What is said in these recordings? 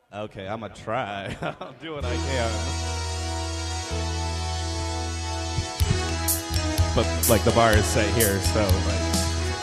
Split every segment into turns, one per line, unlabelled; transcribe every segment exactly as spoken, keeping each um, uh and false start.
Okay, I'm gonna try. I'll do what I can. But like the bar is set here, so like.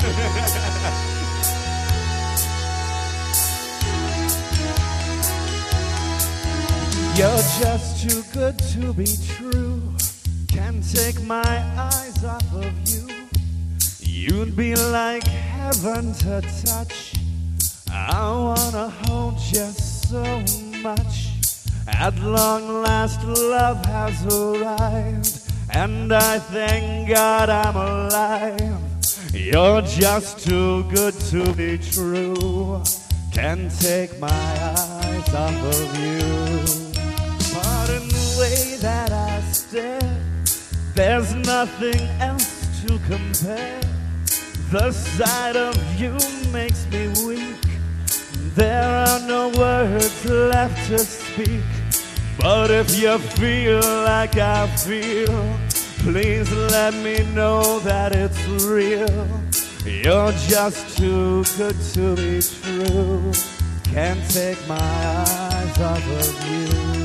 You're just too good to be true. Can't take my eyes off of you. You'd be like heaven to touch. I wanna hold you so much. At long last love has arrived, and I thank God I'm alive. You're just too good to be true. Can't take my eyes off of you. Pardon the way that I stare, there's nothing else to compare. The sight of you makes me weak. There are no words left to speak. But if you feel like I feel, please let me know that it's real. You're just too good to be true. Can't take my eyes off of you.